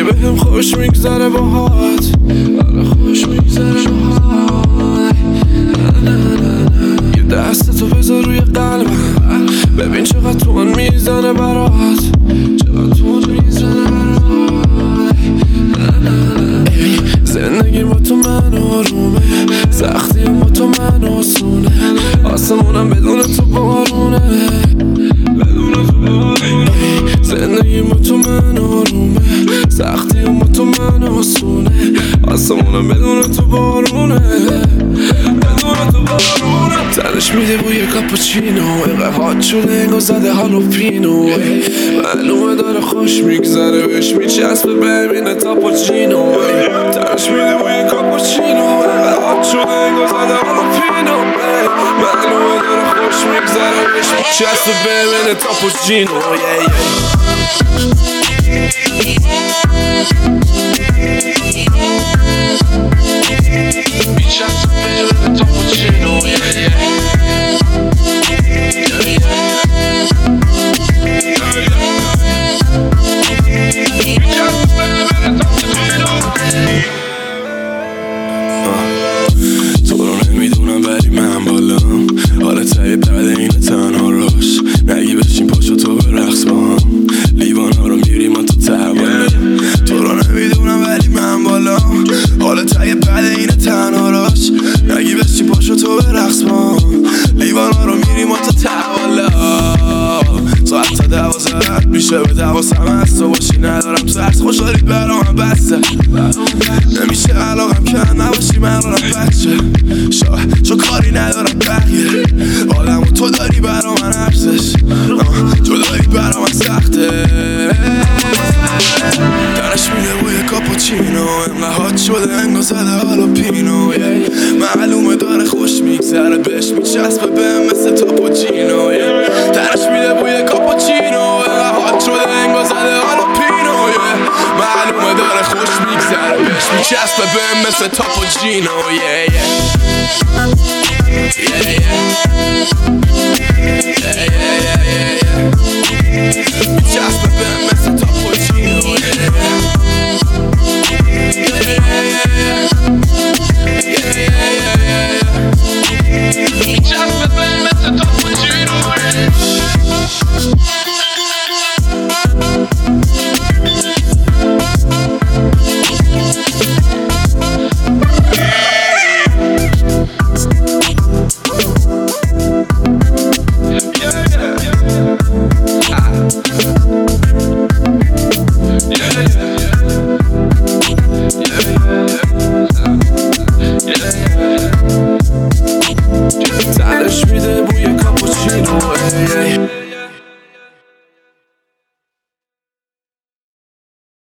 بهم خوش میگذره باهات، آره خوش میگذره باهات. یه دست تو بذار روی قلبم، ببین چقدر تون میزنه برات، چقدر تون میزنه برات. زندگی با تو من آرومه، سختی با تو من آسونه، آسمونم بدون تو بارونه، بدون تو بارونه. زندگی با تو من آرومه، سختی با تو من آسونه، آسمونم بدون تو بارونه، بدون تو بارونه. تنش میده بوی کاپوچینو، اینقدر هات شده انگار زده هالوپینو. معلومه داره خوش میگذره، بهش میچسبه ببینه تاپوچینو. تنش میده بوی کاپوچینو، اینقدر هات شده انگار زده هالوپینو. معلومه داره خوش میگذره، بهش میچسبه ببینه تاپوچینو. تو رو نمیدونم ولی من بالام، حالا تایی بعد این تنها روش نگی بشین پاشو تو به رقص با هم، لیوان ها رو میریم ما تو تباله. تو رو نمیدونم ولی من بالام، حالا تایی بعد این تنها روش نگی بشین پاشو تو به رقص با هم، لیوان ها رو میریم ما تو تباله. ساعت تا 12 رد میشه، به دواسم هست تو باشی ندارم ترس، خوشحالی برام بسته نمیشه علاقم که نباشی من رو بچه شاه چون کاری ندارم بقیه آدم و تو داری برا من ارزش، تو داری برا من سخته. درش میده بوی کاپوچینو، اینقدر هات شده انگار زده هالوپینو. معلومه داره خوش میگذره، بهش میچسبه بهم مثل تاپوچینو. درش میده بوی کاپوچینو، اینقدر هات شده انگار زده هالوپینو. معلومه داره خوش میگذره، بهش میچسبه بهم مثل تاپوچینو.